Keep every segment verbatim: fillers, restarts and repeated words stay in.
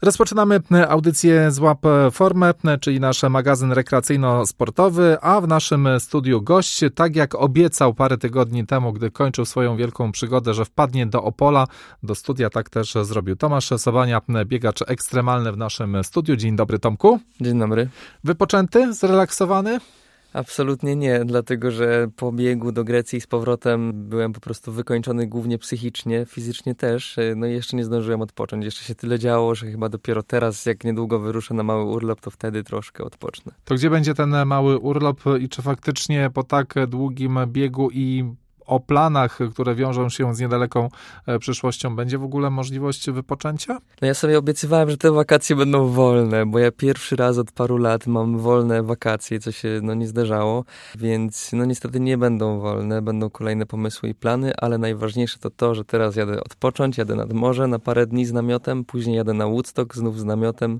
Rozpoczynamy audycję Złap Formę, czyli nasz magazyn rekreacyjno-sportowy, a w naszym studiu gość, tak jak obiecał parę tygodni temu, gdy kończył swoją wielką przygodę, że wpadnie do Opola, do studia, tak też zrobił. Tomasz Sowania, biegacz ekstremalny w naszym studiu. Dzień dobry, Tomku. Dzień dobry. Wypoczęty, zrelaksowany? Absolutnie nie, dlatego że po biegu do Grecji z powrotem byłem po prostu wykończony głównie psychicznie, fizycznie też. No i jeszcze nie zdążyłem odpocząć. Jeszcze się tyle działo, że chyba dopiero teraz, jak niedługo wyruszę na mały urlop, to wtedy troszkę odpocznę. To gdzie będzie ten mały urlop i czy faktycznie po tak długim biegu i o planach, które wiążą się z niedaleką przyszłością, będzie w ogóle możliwość wypoczęcia? No ja sobie obiecywałem, że te wakacje będą wolne, bo ja pierwszy raz od paru lat mam wolne wakacje, co się no nie zdarzało, więc no niestety nie będą wolne, będą kolejne pomysły i plany, ale najważniejsze to to, że teraz jadę odpocząć, jadę nad morze na parę dni z namiotem, później jadę na Woodstock znów z namiotem,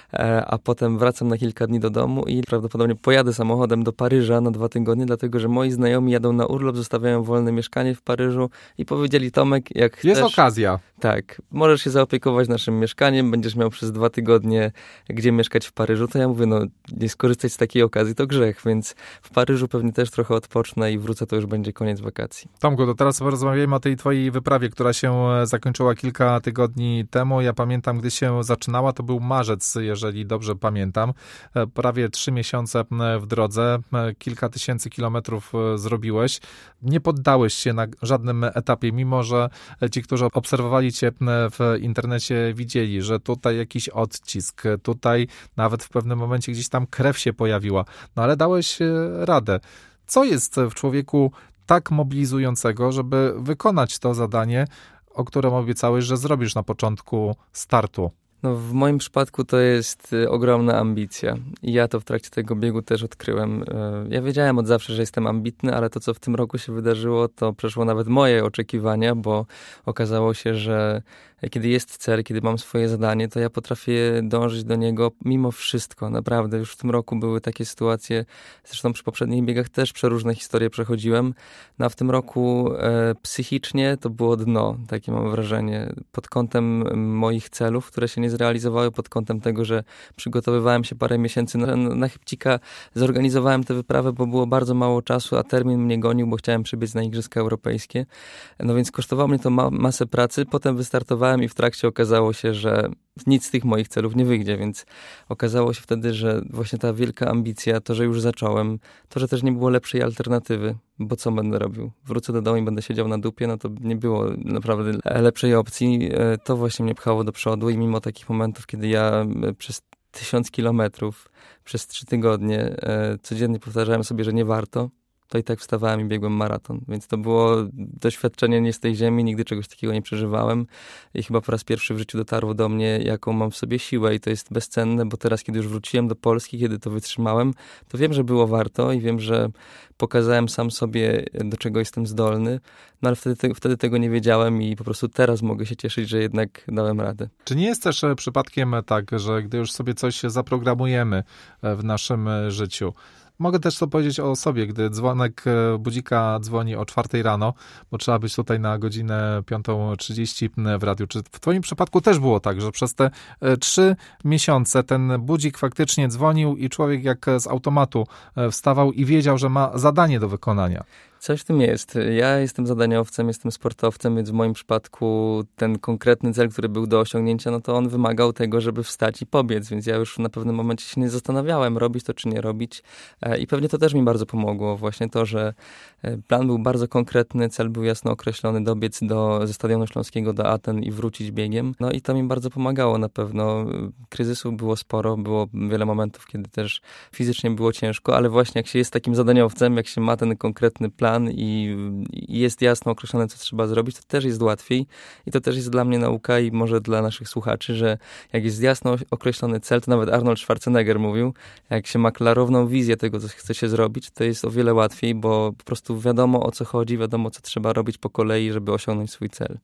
a potem wracam na kilka dni do domu i prawdopodobnie pojadę samochodem do Paryża na dwa tygodnie, dlatego że moi znajomi jadą na urlop, zostawiają wolne mieszkanie w Paryżu i powiedzieli: Tomek, jak chcesz... Jest okazja. Tak, możesz się zaopiekować naszym mieszkaniem, będziesz miał przez dwa tygodnie gdzie mieszkać w Paryżu. To ja mówię, no nie skorzystać z takiej okazji to grzech, więc w Paryżu pewnie też trochę odpocznę i wrócę, to już będzie koniec wakacji. Tomku, to teraz porozmawiajmy o tej twojej wyprawie, która się zakończyła kilka tygodni temu. Ja pamiętam, gdy się zaczynała, to był marzec, jeżeli dobrze pamiętam. Prawie trzy miesiące w drodze, kilka tysięcy kilometrów zrobiłeś. Nie poddałeś się na żadnym etapie, mimo że ci, którzy obserwowali cię w internecie, widzieli, że tutaj jakiś odcisk, tutaj nawet w pewnym momencie gdzieś tam krew się pojawiła. No ale dałeś radę. Co jest w człowieku tak mobilizującego, żeby wykonać to zadanie, o którym obiecałeś, że zrobisz na początku startu? No w moim przypadku to jest ogromna ambicja i ja to w trakcie tego biegu też odkryłem. Ja wiedziałem od zawsze, że jestem ambitny, ale to, co w tym roku się wydarzyło, to przeszło nawet moje oczekiwania, bo okazało się, że kiedy jest cel, kiedy mam swoje zadanie, to ja potrafię dążyć do niego mimo wszystko. Naprawdę, już w tym roku były takie sytuacje, zresztą przy poprzednich biegach też przeróżne historie przechodziłem. No a w tym roku e, psychicznie to było dno, takie mam wrażenie, pod kątem moich celów, które się nie zrealizowały, pod kątem tego, że przygotowywałem się parę miesięcy na, na chybcika, zorganizowałem tę wyprawę, bo było bardzo mało czasu, a termin mnie gonił, bo chciałem przybiec na Igrzyska Europejskie. No więc kosztowało mnie to ma- masę pracy, potem wystartowałem i w trakcie okazało się, że nic z tych moich celów nie wyjdzie, więc okazało się wtedy, że właśnie ta wielka ambicja, to, że już zacząłem, to, że też nie było lepszej alternatywy, bo co będę robił? Wrócę do domu i będę siedział na dupie, no to nie było naprawdę lepszej opcji. To właśnie mnie pchało do przodu i mimo takich momentów, kiedy ja przez tysiąc kilometrów, przez trzy tygodnie codziennie powtarzałem sobie, że nie warto, to i tak wstawałem i biegłem maraton. Więc to było doświadczenie nie z tej ziemi, nigdy czegoś takiego nie przeżywałem i chyba po raz pierwszy w życiu dotarło do mnie, jaką mam w sobie siłę i to jest bezcenne, bo teraz, kiedy już wróciłem do Polski, kiedy to wytrzymałem, to wiem, że było warto i wiem, że pokazałem sam sobie, do czego jestem zdolny, no ale wtedy, te, wtedy tego nie wiedziałem i po prostu teraz mogę się cieszyć, że jednak dałem radę. Czy nie jest też przypadkiem tak, że gdy już sobie coś zaprogramujemy w naszym życiu, mogę też to powiedzieć o sobie, gdy dzwonek budzika dzwoni o czwartej rano, bo trzeba być tutaj na godzinę piątą trzydzieści w radiu. Czy w twoim przypadku też było tak, że przez te trzy miesiące ten budzik faktycznie dzwonił i człowiek jak z automatu wstawał i wiedział, że ma zadanie do wykonania? Coś w tym jest. Ja jestem zadaniowcem, jestem sportowcem, więc w moim przypadku ten konkretny cel, który był do osiągnięcia, no to on wymagał tego, żeby wstać i pobiec, więc ja już na pewnym momencie się nie zastanawiałem, robić to czy nie robić. I pewnie to też mi bardzo pomogło. Właśnie to, że plan był bardzo konkretny, cel był jasno określony, dobiec do, ze Stadionu Śląskiego do Aten i wrócić biegiem. No i to mi bardzo pomagało na pewno. Kryzysu było sporo, było wiele momentów, kiedy też fizycznie było ciężko, ale właśnie jak się jest takim zadaniowcem, jak się ma ten konkretny plan, I, i jest jasno określone, co trzeba zrobić, to też jest łatwiej i to też jest dla mnie nauka i może dla naszych słuchaczy, że jak jest jasno określony cel, to nawet Arnold Schwarzenegger mówił, jak się ma klarowną wizję tego, co chce się zrobić, to jest o wiele łatwiej, bo po prostu wiadomo, o co chodzi, wiadomo, co trzeba robić po kolei, żeby osiągnąć swój cel.